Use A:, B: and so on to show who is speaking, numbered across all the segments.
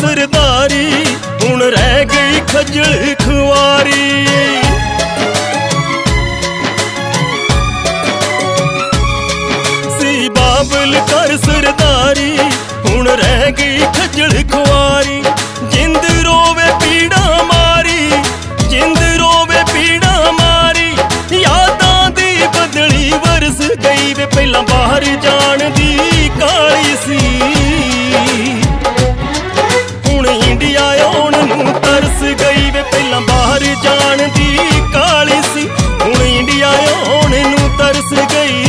A: सरदारी हुण रह गई खजल खुआरी। सी बाबल कर सरदारी हुण रह गई खजल खुआरी। जिंद रोवे पीड़ा मारी, जिंद रोवे पीड़ा मारी। यादां दी बदली वरस गई वे पहला बाहर जान दी काली सी। हुण इंडिया आउण नूं तरस गई वे पहला बाहर जान दी काली सी। हुण इंडिया आउण नूं तरस गई।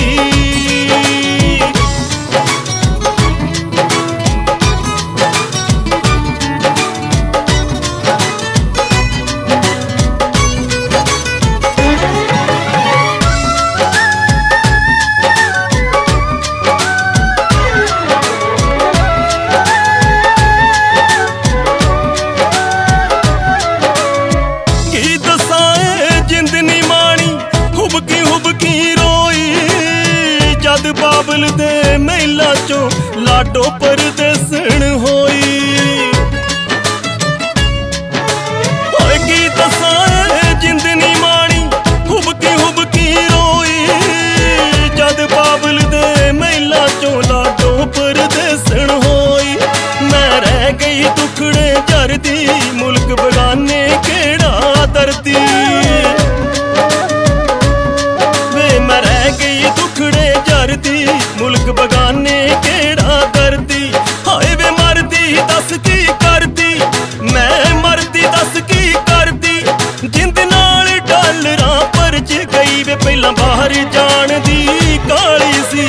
A: बाबल दे महिला चो लाडो परदेसण होई। की दसां जिंद नी माणी हुबकी रोई। जद बाबल दे महिला चो लाडो परदेसण होई। मैं रह गई दुखड़े जरदी मुल्क बगाने केड़ा दर्दी। वे मैं रह गई दुखड़े जरदी मुल्क बगाने केड़ा दर्दी। हाय वे मरदी दस की करदी, मैं मरदी दस की करदी। जिंद नाल डॉलरां परज गई वे पहला बाहर जान दी काली सी।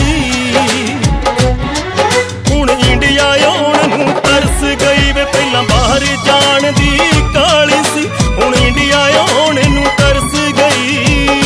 A: हुण इंडिया आउण नूं तरस गई वे पहला बाहर जान दी काली सी। हुण इंडिया आउण नूं तरस गई।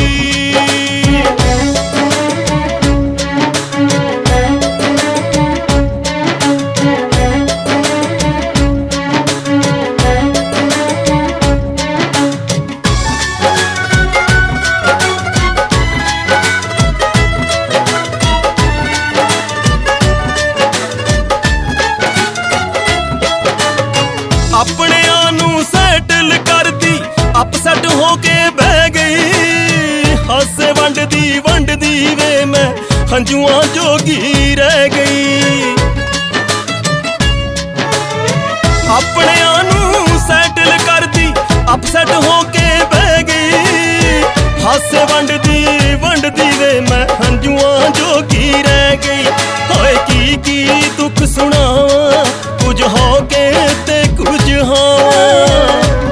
A: अपने नूं सैटल कर दी अपसैट होके बह गई। हासे वंडदी वे मैं हंजुआं जोगी रह गई। अपने नूं सैटल कर दी अपसैट होके बह गई। हासे वंडदी वे मैं हंजुआं जोगी रह गई। होए की दुख सुनावां कुछ हो के ते कुछ हाँ।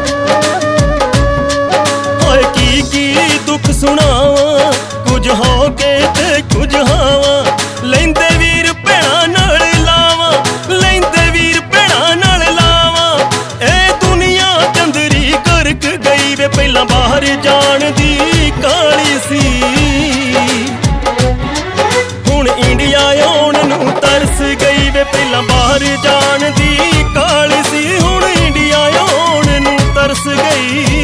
A: होए की दुख सुनावां कुछ हो के ते कुछ हाँ। लैंदे वीर भैणां नाल लावां, लैंदे वीर भैणां नाल लावां। ए दुनिया चंदरी करक गई वे पहला बाहर जान दी काली सी। हुण इंडिया आउण नूं तरस गई वे पहला बाहर जान दी काली सी। हुण इंडिया आउण नूं तरस गई।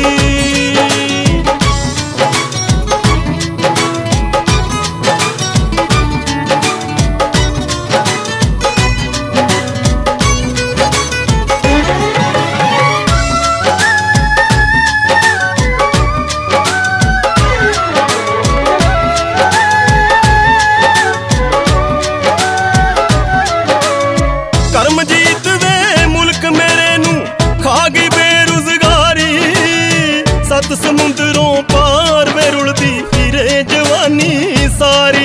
A: करमजीत वे मुल्क मेरे नूं खा गई बेरुजगारी। सत समुंदरों पार वे रुलदी फिरे जवानी सारी।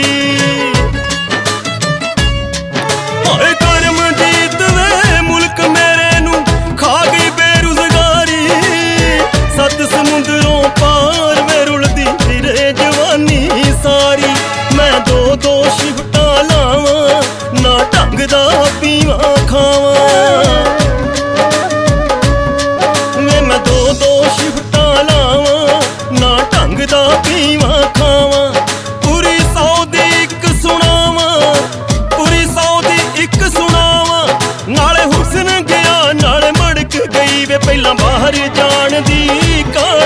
A: हाय करमजीत वे मुल्क मेरे नूं खा गई बेरुजगारी। सत समुंदरों पार वे रुलदी फिरे जवानी सारी। मैं दो शिफ्टां लावां ना ढंग दा पीवां खावां। मैं दो शिफ्टां लावां ना ढंग दा पीवां खावां। पूरी 100 दी इक सुनावां, पूरी 100 दी इक सुनावां। नाले हुसन गया नाले मड़क गई वे पहला बाहर जान दी का